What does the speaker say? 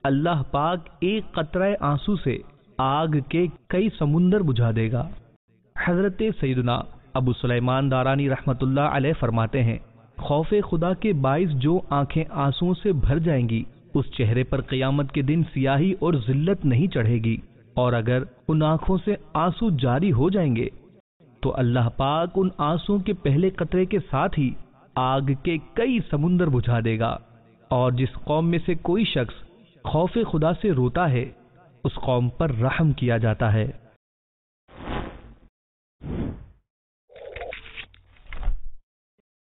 अल्लाह पाक एक कतरा आंसू से आग के कई समुंदर बुझा देगा। हजरत सैयदना अबू सुलेमान दारानी रहमतुल्लाह अलैह फरमाते हैं, खौफे खुदा के बाइस जो आंखें आंसुओं से भर जाएंगी, उस चेहरे पर क़यामत के दिन सियाही और जिल्लत नहीं चढ़ेगी, और अगर उन आंखों से आंसू जारी हो जाएंगे तो अल्लाह पाक उन आंसुओं के पहले कतरे के साथ ही आग के कई समुंदर बुझा देगा। और जिस कौम में से कोई शख्स खौफे खुदा से रोता है, उस कौम पर रहम किया जाता है।